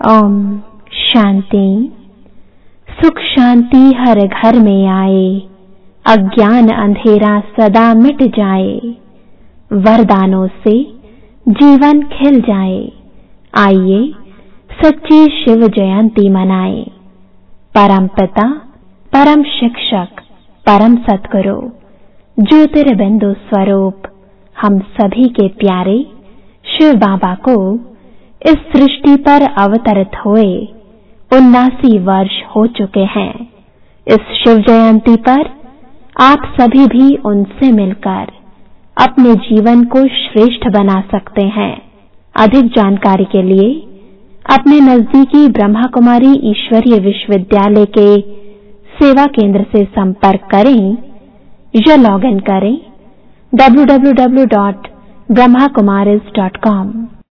ओम शांति। सुख शांति हर घर में आए, अज्ञान अंधेरा सदा मिट जाए, वरदानों से जीवन खिल जाए। आइए सच्ची शिव जयंती मनाए। परम पिता, परम शिक्षक, परम सद्गुरु, ज्योतिर्बिंदु स्वरूप हम सभी के प्यारे शिव बाबा को इस सृष्टि पर अवतरित हुए 79 वर्ष हो चुके हैं। इस शिव जयंती पर आप सभी भी उनसे मिलकर अपने जीवन को श्रेष्ठ बना सकते हैं। अधिक जानकारी के लिए अपने नजदीकी ब्रह्मा कुमारी ईश्वरीय विश्वविद्यालय के सेवा केंद्र से संपर्क करें या लॉग इन करें www.brahmakumaris.com।